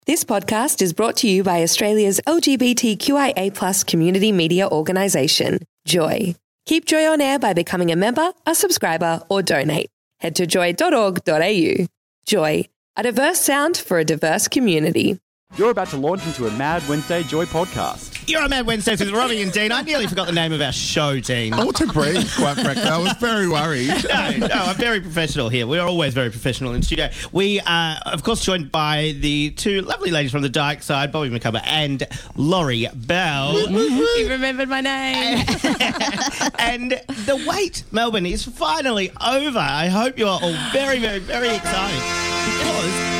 This podcast is brought to you by Australia's LGBTQIA+ community media organisation, Joy. Keep Joy on air by becoming a member, a subscriber, or donate. Head to joy.org.au. Joy, a diverse sound for a diverse community. You're about to launch into a Mad Wednesday Joy podcast. You're on Mad Wednesdays with Robbie and Dean. I nearly forgot the name of our show, Dean. I want to breathe, quite frankly. I was very worried. No, I'm very professional here. We're always very professional in studio. We are, of course, joined by the two lovely ladies from the Dyke side, Bobby McCubbin and Laurie Bell. You remembered my name. And the wait, Melbourne, is finally over. I hope you are all very, very, very excited because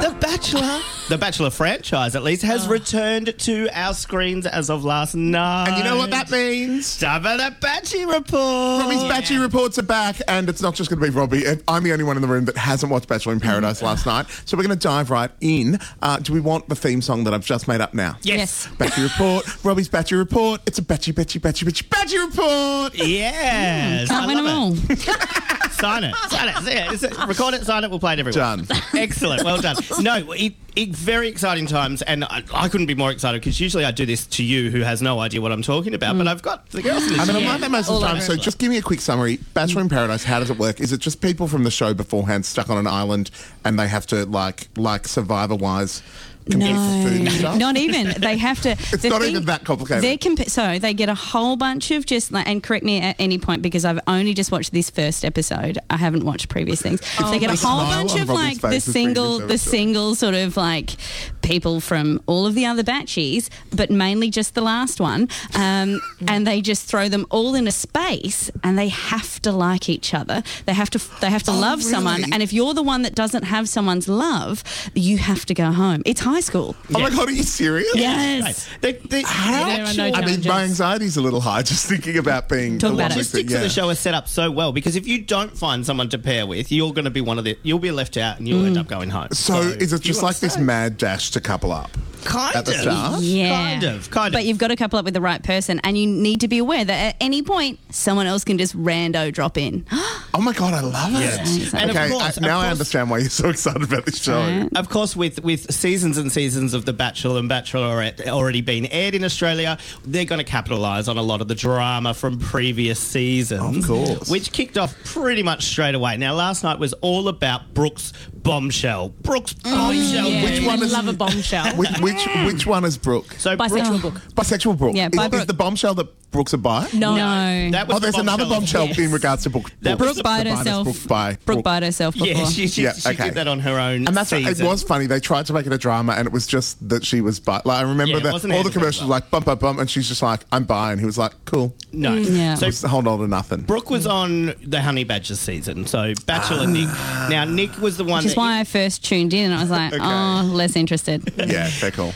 The Bachelor franchise, at least, has returned to our screens as of last night. And you know what that means? Time for the Batchy Report. Robbie's Batchy Reports are back, and it's not just going to be Robbie. I'm the only one in the room that hasn't watched Bachelor in Paradise last night, so we're going to dive right in. Do we want the theme song that I've just made up now? Yes. Batchy Report, Robbie's Batchy Report. It's a Batchy Report. Yes. Can't win them all. Sign it. Yeah, record it, sign it, we'll play it everywhere. Done. Excellent. Well done. No, very exciting times, and I couldn't be more excited because usually I do this to you who has no idea what I'm talking about, but I've got the girls in this. I'm like that most of the time, so just give me a quick summary. Bachelor in Paradise, how does it work? Is it just people from the show beforehand stuck on an island and they have to, like Survivor-wise, compete for food and stuff? Not even. They have to. It's not even that complicated. So they get a whole bunch of and correct me at any point because I've only just watched this first episode. I haven't watched previous things. They get a whole bunch of like the single sort of like people from all of the other batchies, but mainly just the last one. And they just throw them all in a space, and they have to like each other. They have to love someone, and if you're the one that doesn't have someone's love, you have to go home. It's high school. Oh my God, are you serious? Yes. My anxiety's a little high just thinking about being Talk the about one it. Logistics of the show are set up so well because if you don't find someone to pair with, you're going to be you'll be left out and you'll end up going home. So is it just like this mad dash to couple up? Kind at the start? Yeah. Kind of. But you've got to couple up with the right person, and you need to be aware that at any point, someone else can just rando drop in. Oh my God, I love it. And okay, of course, I understand why you're so excited about this show. Right. Of course, with seasons and seasons of The Bachelor and Bachelorette already being aired in Australia, they're going to capitalise on a lot of the drama from previous seasons. Of course. Which kicked off pretty much straight away. Now, last night was all about Brooke's bombshell. Brooke's bombshell. yeah. Which one is love a bombshell? Which one is Brooke? So Bisexual Brooke, Brooke. Bisexual Brooke. Yeah, is the bombshell that Brooke's a bi? No. that was There's another bombshell in regards to Brooke. That was Brooke bited herself. Brooke bited herself before. Yeah, she did that on her own. And that's season. it was funny. They tried to make it a drama, and it was just that she was bi. Like I remember Yeah, it that wasn't all the handled commercials very were like bump, bump, bump, and she's just like, "I'm bi," and he was like, "Cool." No. Yeah. So Just hold on to nothing. Brooke was on the Honey Badger season. So Bachelor Nick. Now Nick was the one. Which is why I first tuned in, and I was like, less interested. Yeah, they're cool.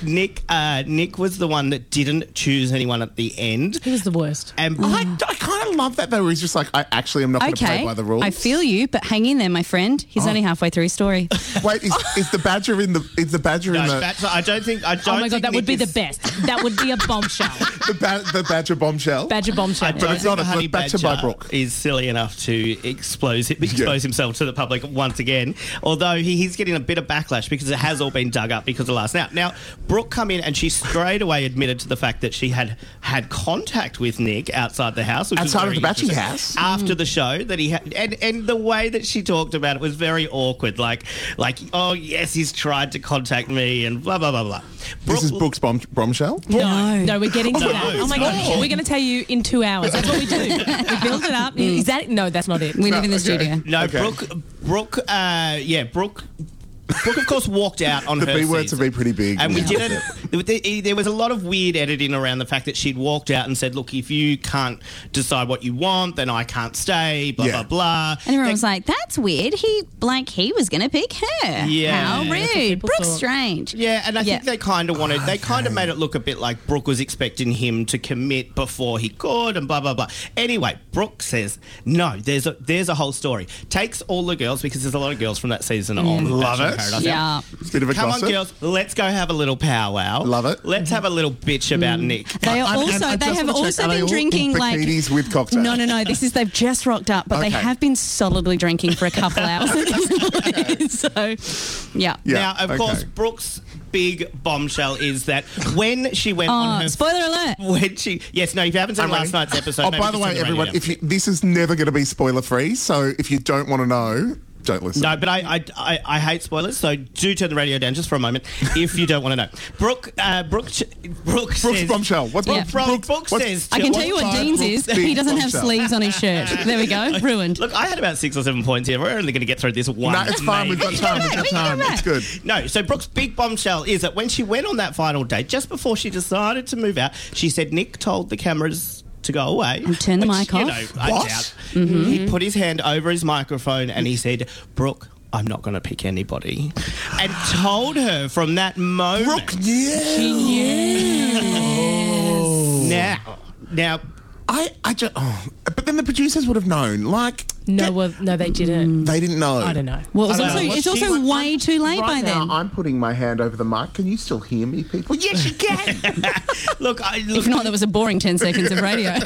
Nick was the one that didn't choose anyone at the end. He was the worst. And I kind of love that though. Where he's just like, I actually am not going to play by the rules. I feel you, but hang in there, my friend. He's only halfway through his story. Wait, is the badger in the? Is the badger in the? Bachelor, I don't think. Oh my God, that would be the best. That would be a bombshell. The badger bombshell. Badger bombshell. But it's not. The Honey It's Badger by Badger Brooke. is silly enough to expose himself to the public once again. Although he's getting a bit of backlash because it has all been dug up because of last night. Now Brooke come in and she straight away admitted to the fact that she had contact with Nick outside the house, which Outside was of very the Batchy house? after the show that he had, and the way that she talked about it was very awkward. Like oh yes, he's tried to contact me and blah blah blah blah. This is Brooke's bombshell? No, we're getting to that. it's Oh my God, not. we're going to tell you in 2 hours. That's what we do. We build it up. Is that? No, that's not it. We live in the studio. No, Okay. Brooke, Brooke, of course, walked out on The her B words season. have been pretty big. And we Yeah. didn't. There was a lot of weird editing around the fact that she'd walked out and said, "Look, if you can't decide what you want, then I can't stay." Blah Yeah. blah blah. And everyone was like, that's weird. He was going to pick her. Yeah. How That's what rude. people Brooke's thought. strange. Yeah, and I think Yeah. they kind of made it look a bit like Brooke was expecting him to commit before he could, and blah blah blah. Anyway, Brooke says no. There's a whole story. Takes all the girls because there's a lot of girls from that season on. Love Bachelor in it. Paradise. Yeah. It's a bit of a Come gossip. on, girls, let's go have a little powwow. Love it. Let's have a little bitch about Nick. They are And also. I They just have wanna check, also are they been all in drinking like bikinis with cocktails? No. They've just rocked up, but they Okay. have been solidly drinking for a couple hours at this point. So, yeah. Yeah, Now, of okay. course, big bombshell is that when she went on her... Spoiler alert. If you haven't seen last night's episode... Oh, by the way, everyone, this is never going to be spoiler-free, so if you don't want to know... Don't listen. No, but I hate spoilers, so do turn the radio down just for a moment if you don't want to know. Brooke Brooke's bombshell. What's Brooke says... I can tell you what Dean's is. He doesn't have sleeves on his shirt. There we go. Ruined. Look, I had about 6 or 7 points here. We're only going to get through this one. No, it's fine. We've got time. It's good. No, so Brooke's big bombshell is that when she went on that final date, just before she decided to move out, she said Nick told the cameras to go away. And turn the mic off. I doubt. Mm-hmm. He put his hand over his microphone and he said, Brooke, I'm not going to pick anybody. And told her from that moment. Brooke, She knew. Now, but then the producers would have known. No, they didn't. They didn't know. I don't know. Well, it's also way too late by then. I'm putting my hand over the mic. Can you still hear me, people? Yes, you can. Look, if not, that was a boring 10 seconds of radio.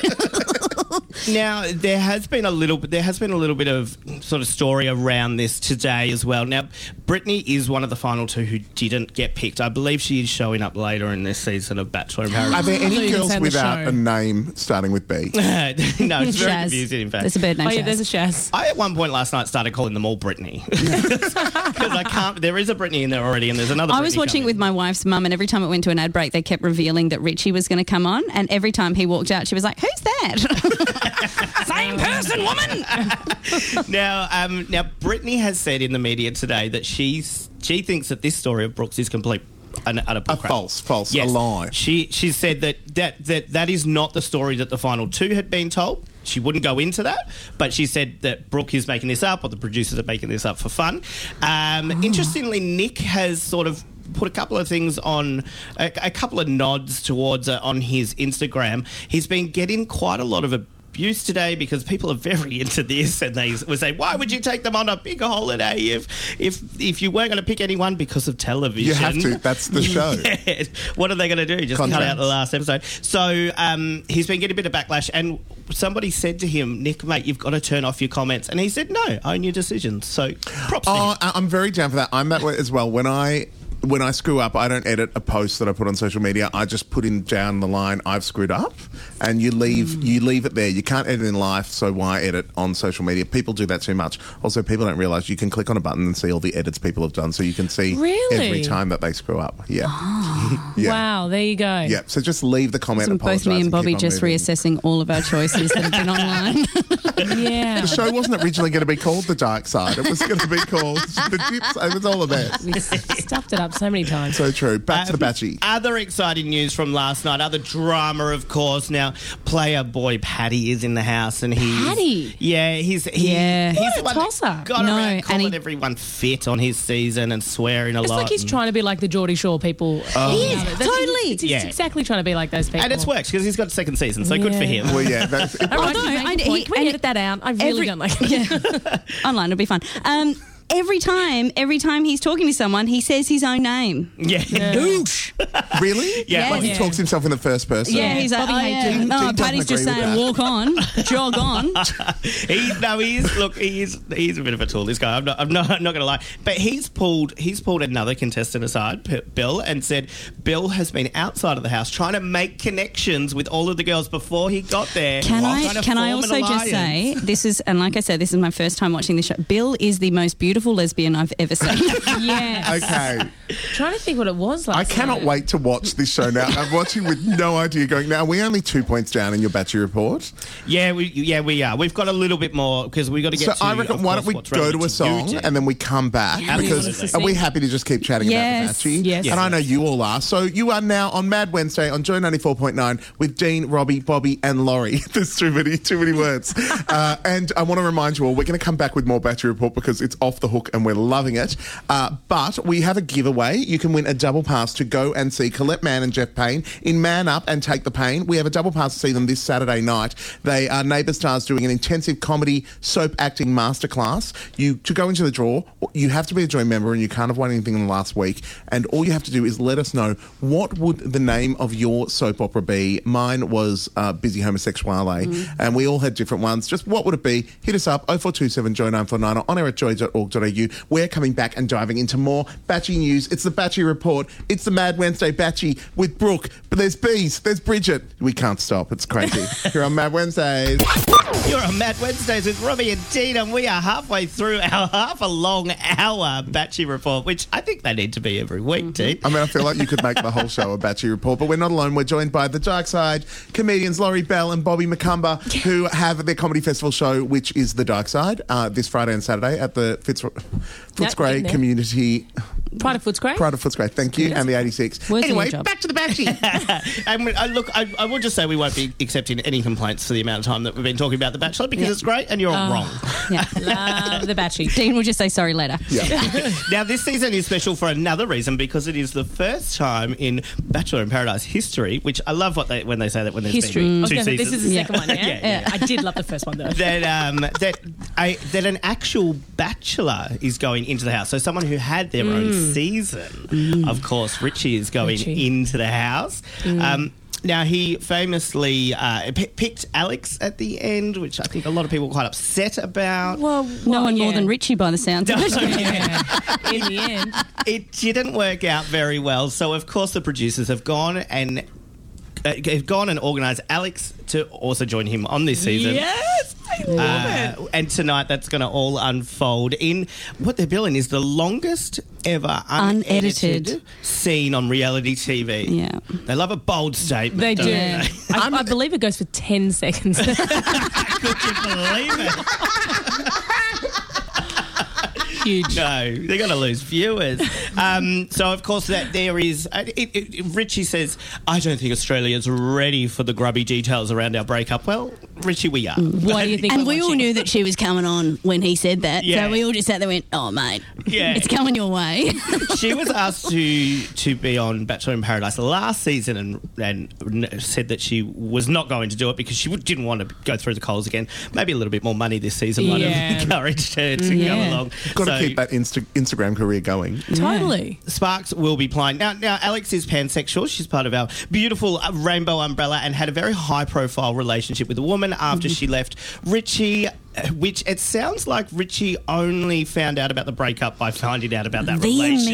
Now, there has been a little bit of sort of story around this today as well. Now, Brittany is one of the final 2 who didn't get picked. I believe she is showing up later in this season of Bachelor in Paradise. Are there any girls without a name starting with B? No, it's very confusing, in fact. There's a bird named Shaz. Yeah, there's a Shaz. I, at one point last night, started calling them all Brittany. Because I can't... There is a Brittany in there already, and there's another I was watching it with my wife's mum, and every time it went to an ad break, they kept revealing that Richie was going to come on, and every time he walked out, she was like, who's that? Same person, woman! Now, Brittany has said in the media today that she thinks that this story of Brooks is complete and utter bullcrap. False, yes. A lie. She said that is not the story that the final 2 had been told. She wouldn't go into that, but she said that Brooke is making this up, or the producers are making this up for fun. Interestingly, Nick has sort of put a couple of things on, a couple of nods towards on his Instagram. He's been getting quite a lot of abuse today because people are very into this, and they would say, why would you take them on a big holiday if you weren't going to pick anyone because of television? You have to. That's the show. Yeah. What are they going to do? Just cut out the last episode. So he's been getting a bit of backlash, and somebody said to him, Nick, mate, you've got to turn off your comments. And he said, no, own your decisions. So props to him. I'm very down for that. I'm that way as well. When I screw up, I don't edit a post that I put on social media. I just put in down the line, I've screwed up, and you leave it there. You can't edit in life, so why edit on social media? People do that too much. Also, people don't realise you can click on a button and see all the edits people have done, so you can see every time that they screw up. Yeah. Yeah. Wow, there you go. Yeah, so just leave the comment. So both me and Bobby just reassessing all of our choices that have been online. Yeah. The show wasn't originally going to be called The Dark Side. It was going to be called The Dips. It was all a mess. We stuffed it up so many times. So true. Back to the Batchy. Other exciting news from last night. Other drama, of course. Now, player boy Paddy is in the house, and he's... Paddy? Yeah, he's What a tosser. Got around calling everyone fit on his season and swearing a lot. It's like he's trying to be like the Geordie Shore people. He is, totally. He's exactly trying to be like those people. And it's worked because he's got a second season, so good for him. Well, yeah. That's, Can we edit that out? I really don't like it. Yeah. Online, it'll be fun. Every time he's talking to someone, he says his own name. Yeah. Douche. Really? Yeah. Like he talks himself in the first person. Yeah, he's like, Paddy's just saying, walk on, jog on. He's a bit of a tool, this guy. I'm not going to lie. But he's pulled another contestant aside, Bill, and said Bill has been outside of the house trying to make connections with all of the girls before he got there. Can I also just say, this is my first time watching this show. Bill is the most beautiful lesbian I've ever seen. Yes. Okay. I'm trying to think what it was like. I cannot wait to watch this show now. I'm watching with no idea going, now, are we only 2 points down in your Batchy report? Yeah, we are. We've got a little bit more because we've got to get So I reckon, why don't we go to a song and then we come back? Because are we happy to just keep chatting about the Batchy? Yes. And I know you all are. So you are now on Mad Wednesday on Joy 94.9 with Dean, Robbie, Bobby and Laurie. There's too many words. And I want to remind you all, we're going to come back with more Batchy report because it's off the hook and we're loving it. But we have a giveaway. You can win a double pass to go and see Colette Mann and Jeff Payne in Man Up and Take the Pain. We have a double pass to see them this Saturday night. They are Neighbour Stars doing an intensive comedy soap acting masterclass. To go into the draw, you have to be a Joy member and you can't have won anything in the last week. And all you have to do is let us know, what would the name of your soap opera be? Mine was Busy Homosexuale, and we all had different ones. Just what would it be? Hit us up, 0427 Joy 949 or on air at joy.org.au. We're coming back and diving into more Batchy news. It's the Batchy Report. It's the Mad Wednesday Batchy with Brooke. But there's Bees, there's Bridget. We can't stop. It's crazy. You're on Mad Wednesdays. You're on Mad Wednesdays with Robbie and Dean, and we are halfway through our half-a-long hour Batchy Report, which I think they need to be every week, Dean. I mean, I feel like you could make the whole show a Batchy Report, but we're not alone. We're joined by the Dark Side comedians Laurie Bell and Bobby McCumber, who have their comedy festival show, which is The Dark Side, this Friday and Saturday at the Footscray Community... Pride of Footscray. Pride of Footscray, thank you, and the 86. Anyway, back to the Batchy. And look, I will just say we won't be accepting any complaints for the amount of time that we've been talking about The Bachelor, because it's great and you're wrong. Yeah. Love the Batchy. Dean will just say sorry later. Yeah. Now, this season is special for another reason, because it is the first time in Bachelor in Paradise history, which I love when they say that when there's History. been I was two gonna say, seasons. this is the second one, yeah? Yeah. I did love the first one, though. that an actual bachelor is going into the house. So someone who had their own season. Of course, Richie is going into the house. Now, he famously picked Alex at the end, which I think a lot of people were quite upset about. Well, no one more than Richie by the sounds of it. In the end. It didn't work out very well. So, of course, the producers have gone and organised Alex to also join him on this season. Yes! I love it. And tonight that's going to all unfold in what they're billing is the longest ever unedited scene on reality TV. Yeah. They love a bold statement. They don't do. they? I believe it goes for 10 seconds. Could you believe it? Huge. No, they're going to lose viewers. So, of course, that there is... Richie says, I don't think Australia's ready for the grubby details around our breakup. Well, Richie, we are. What do you think? And we all knew that she was coming on when he said that. Yeah. So we all just sat there and went, oh, mate, it's coming your way. She was asked to be on Bachelor in Paradise last season and said that she was not going to do it because she didn't want to go through the coals again. Maybe a little bit more money this season might have encouraged her to go along. Got to keep that Instagram career going. Totally. Sparks will be playing. Now, Alex is pansexual. She's part of our beautiful rainbow umbrella and had a very high-profile relationship with a woman after she left Richie, which it sounds like Richie only found out about the breakup by finding out about that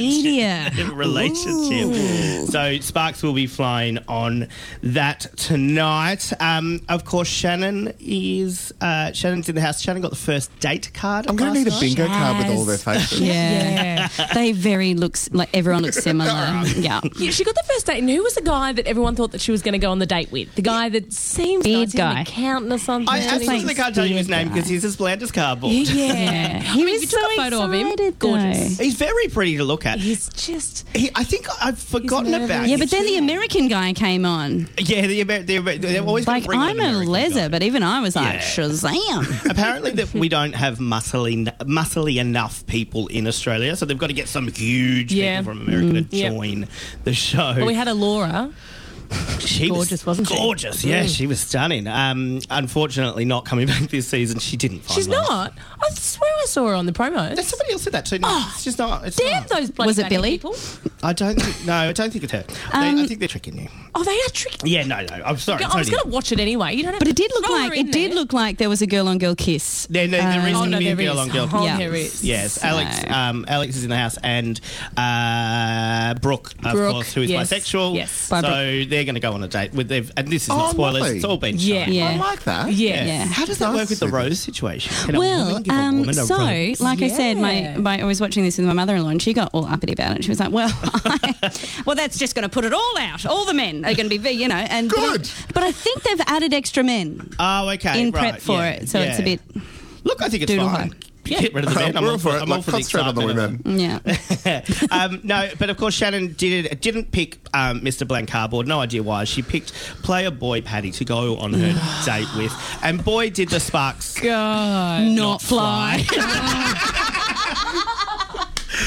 relationship. So Sparks will be flying on that tonight. Of course, Shannon's in the house. Shannon got the first date card. I'm going to need a bingo card with all their faces. Yeah. They everyone looks similar. Yeah. She got the first date, and who was the guy that everyone thought that she was going to go on the date with? The guy that seems Beard like an guy. accountant or something. I absolutely can't tell you his name because he's as bland as cardboard. Yeah. He was you took so a photo of him. excited, Gorgeous. though. He's very pretty to look at. He's just... I think I've forgotten nervous. about Yeah, him. but then the American guy came on. Yeah, they're always Like, bring on I'm an a American leather, guy. but even I was like, Yeah. Shazam. Apparently that we don't have muscly enough people in Australia, so they've got to get some huge people from America to join the show. Well, we had a Laura. She Gorgeous, wasn't she? Gorgeous, yeah, she was stunning. Unfortunately, not coming back this season. She didn't find She's one. not. I swear I saw her on the promos. Somebody else said that too. No, it's just not. It's Damn not. those bloody Was it batty Billy? people. I don't think it's her. I think they're tricking you. Oh, they are tricky. Yeah, no. I'm sorry. I was going to watch it anyway. You don't have But to it did look throw her like in there. look like there was a girl-on-girl kiss. There is going to be a girl on girl. Yeah. There is. Yes, So- Alex is in the house, and Brooke, of course, who is yes, bisexual. yes. So they're going to go on a date with and this is not Oh, spoilers. lovely. It's all been Yeah. shown. Yeah. I like that. Yeah. How does that work with the rose situation? Can a Well, woman give a woman a so rose? like I said, Yeah. I was watching this with my mother-in-law, and she got all uppity about it. She was like, "Well, well, that's just going to put it all out. All the men are going to be, and Good. But I think they've added extra men Oh, okay. in right, prep for yeah, it, so it's a yeah. bit, Look, I think it's Doodle fine. high. Get rid of the men. We're all for it. I'm all Like, for the concentrate on the excitement of it. women. yeah. No, but of course Shannon didn't pick Mr. Blank Cardboard. No idea why. She picked player boy Paddy to go on her date with, and boy did the sparks God. Not fly.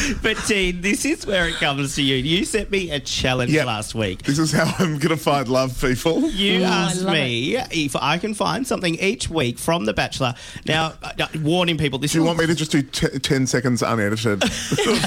But Dean, this is where it comes to you. You set me a challenge last week. This is how I'm going to find love, people. You asked me if I can find something each week from The Bachelor. Now, warning people, this Do you want me to just do 10 seconds unedited? No,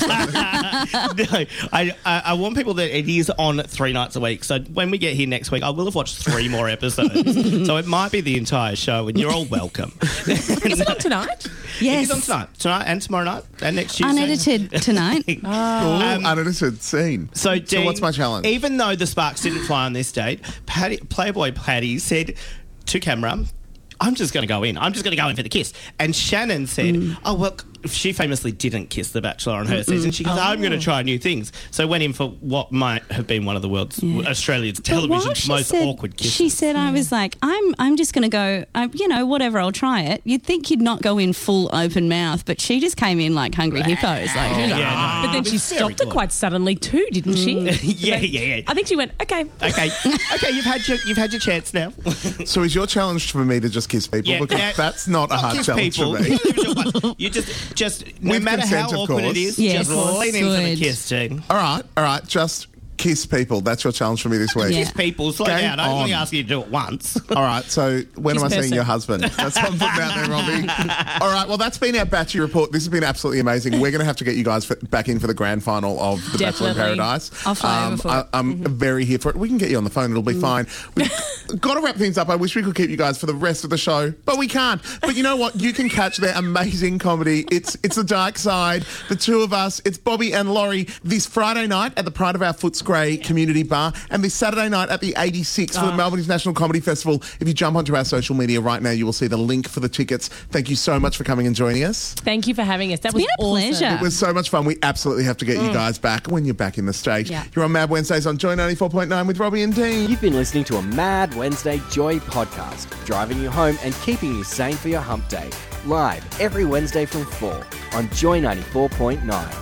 I want people that it is on 3 nights a week. So when we get here next week, I will have watched 3 more episodes. So it might be the entire show, and you're all welcome. Is it on tonight? Yes. It is on tonight and tomorrow night and next Tuesday. Unedited tonight. Unedited scene. So, Dean, what's my challenge? Even though the sparks didn't fly on this date, Playboy Patty said to camera, I'm just going to go in. I'm just going to go in for the kiss. And Shannon said, oh, well, she famously didn't kiss The Bachelor on her season. She goes, I'm going to try new things. So went in for what might have been one of the world's, Australia's television's most awkward kisses. She said, I was like, I'm just going to go, whatever, I'll try it. You'd think you'd not go in full open mouth, but she just came in like hungry hippos. But then she stopped it quite suddenly too, didn't she? Yeah. I think she went, okay, you've had your chance now. So is your challenge for me to just kiss people? Because that's not a hard challenge for me. You just no With matter how consent, of awkward course. it is, Yes, just lean in for the good. kiss, Dean. All right. Just kiss people. That's your challenge for me this week. Yeah. Kiss people, slow Game down. I only on. ask you to do it once. All right, so when am I Kiss seeing your husband? That's what I'm putting out there, Robbie. All right, well, that's been our Batchy report. This has been absolutely amazing. We're going to have to get you guys back in for the grand final of The Bachelor in Definitely. Paradise. I'll fly over for it. I'm very here for it. We can get you on the phone. It'll be fine. We've got to wrap things up. I wish we could keep you guys for the rest of the show, but we can't. But you know what? You can catch their amazing comedy. It's The Dark Side, the two of us. It's Bobby and Laurie this Friday night at the Pride of Our Footscray Community Bar, and this Saturday night at the 86 for the Melbourne International Comedy Festival. If you jump onto our social media right now, you will see the link for the tickets. Thank you so much for coming and joining us. Thank you for having us. That was been a awesome. pleasure. It was so much fun. We absolutely have to get you guys back when you're back in the state. Yeah. You're on Mad Wednesdays on Joy 94.9 with Robbie and Dean. You've been listening to a Mad Wednesday Joy podcast, driving you home and keeping you sane for your hump day. Live every Wednesday from 4 on Joy 94.9.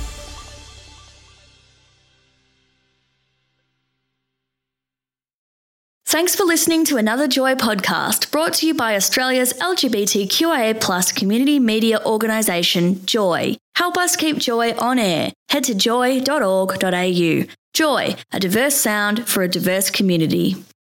Thanks for listening to another Joy podcast brought to you by Australia's LGBTQIA+ community media organisation, Joy. Help us keep Joy on air. Head to joy.org.au. Joy, a diverse sound for a diverse community.